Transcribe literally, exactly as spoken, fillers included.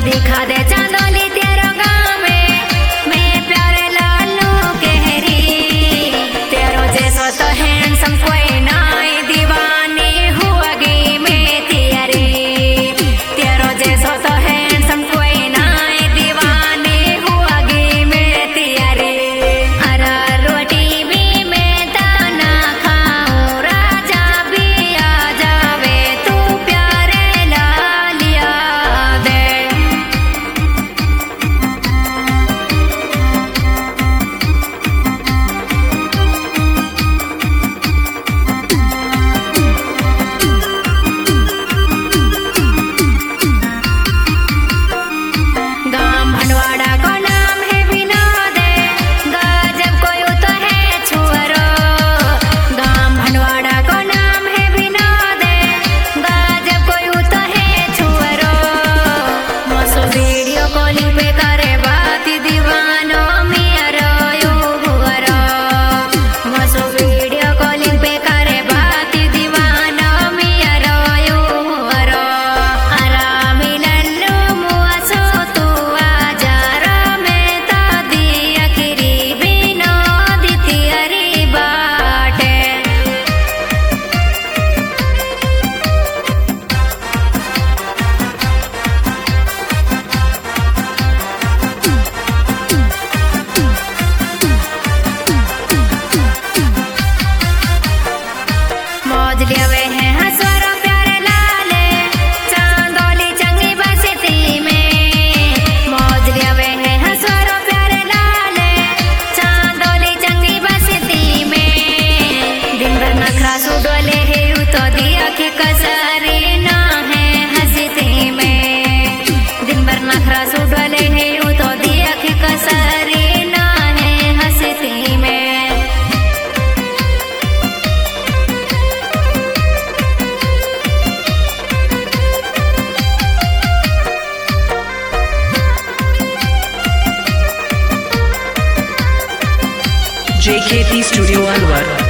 दिखा दे चांदोली तेरे गाँव में, मैं प्यारे लालू कहरी। तेरो जैसा तो हैंडसम कोई ना, दीवानी हुआगी मैं तेरी। तेरो जैसा तो हैंडसम कोई ना, दीवानी हुआगी मैं तेरी। अरे रोटी भी मैं दाना खाऊं, राजा भी आ जावे, तू प्यारे लालिया दे। गाम भंडवाड़ा को नाम है विनोद, गजब कोई तो है छुअरो। गाम भंडवाड़ा को नाम है विनोद, गजब कोई तो है छुअरो। मसो वीडियो कॉलिंग पे करे बात, दीवानो मियारो यू हुअरो। मसो वीडियो कॉलिंग पे करे बात, दीवानो मियारो यू हुअरो। आरामी लल्लू मुआसो तू आजा रो, मैं तो दिया किरी विनोद तियरी बाटे। मौज लेवे हैं हंसवारो प्यारे लाले, चांदोली चंगी बस्ती में। मौज लेवे हैं हंसवारो प्यारे लाले, चांदोली चंगी बस्ती में। दिन भर नखरा सुडोले है यू तो दिया के कसरे ना है हंसती में। दिन भर नखरा सुडोले है यू तो दिया के कसरे ना है हंसती में। J K T Studio Alwar.